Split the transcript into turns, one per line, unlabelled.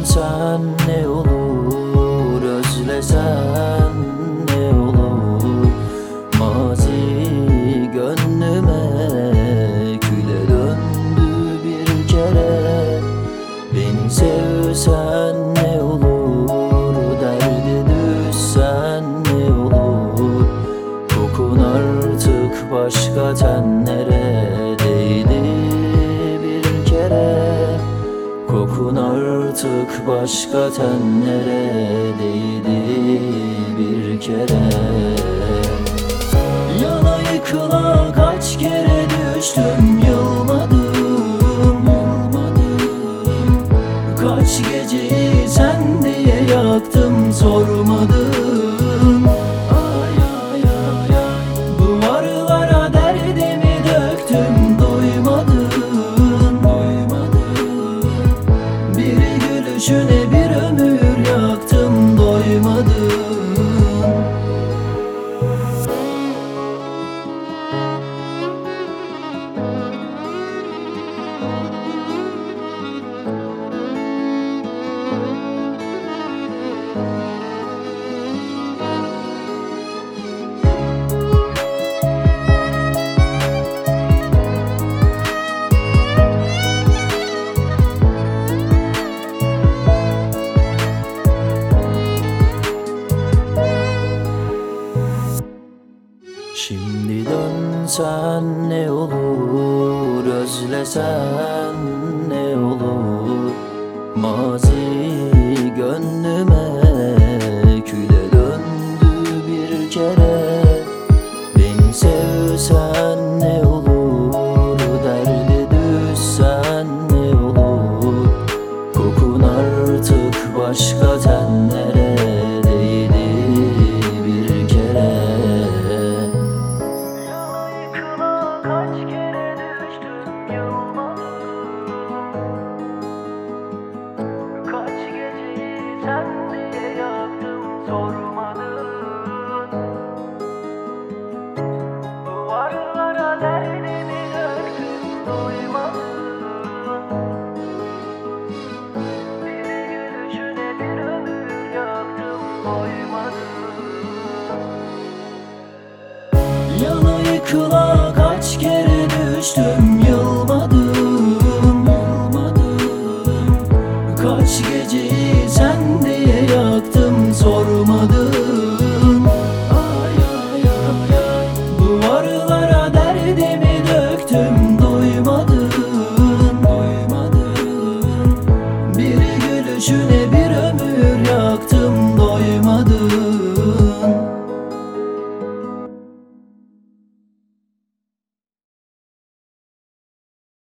dönsen ne olur, özlesen ne olur. Mazi gönlüme küle döndü bir kere. Beni sevsen ne olur, derde düşsen ne olur. Kokun artık başka tenlere değdi bir kere. Kokun artık başka tenlere değdi bir kere. Yana yıkıla kaç kere düştüm, yılmadım. Kaç geceyi sen diye yaktım, sormadın. Ay ay ay ay, duvarlara derdimi döktüm, duymadın. Bir gülüşüne bir ömür yaktım, doymadın. Şimdi dönsen ne olur, özlesen ne olur. Mazi gönlüme küle döndü bir kere. Beni sevsen ne olur, derde düşsen ne olur. Kokun artık başka tenlere değdi bir kere. Kaç kere düştüm, yılmadım. Kaç geceyi sen diye yaktım, sormadın. Duvarlara derdimi döktüm, doymadın. Bir gülüşüne bir ömür yaktım, doymadın. Yana yıkıla kaç kere düştüm,